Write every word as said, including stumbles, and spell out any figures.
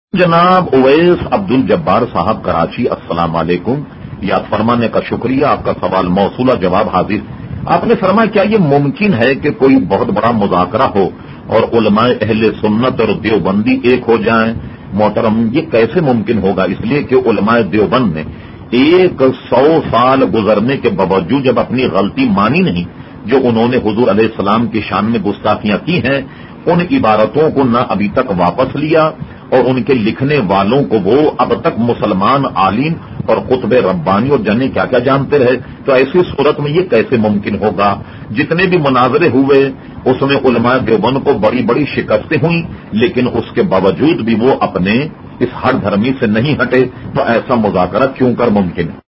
जनाब उवैस अब्दुल जब्बार साहब कराची, अस्सलाम वालेकुम। याद फरमाने का शुक्रिया। आपका सवाल मौसूला जवाब हाजिर। आपने फरमाया क्या ये मुमकिन है कि कोई बहुत बड़ा मुज़ाकरा हो और उलमाए अहले सुन्नत और देवबंदी एक हो जाएं? मोहतरम, ये कैसे मुमकिन होगा? इसलिए कि उलमाए देवबंद ने एक सौ साल गुजरने के बावजूद जब अपनी गलती मानी नहीं, जो उन्होंने हुजूर अलैहिस्सलाम की शान में गुस्ताखियां की हैं, उन इबारतों को न अभी तक वापस लिया और उनके लिखने वालों को वो अब तक मुसलमान आलिम और कुतबे रब्बानी और जाने क्या क्या जानते रहे। तो ऐसी सूरत में ये कैसे मुमकिन होगा? जितने भी मुनाजरे हुए उसमें उलमाए देवबंद को बड़ी बड़ी शिकस्तें हुई, लेकिन उसके बावजूद भी वो अपने इस हर धर्मी से नहीं हटे। तो ऐसा मुज़ाकरा क्यों कर मुमकिन है?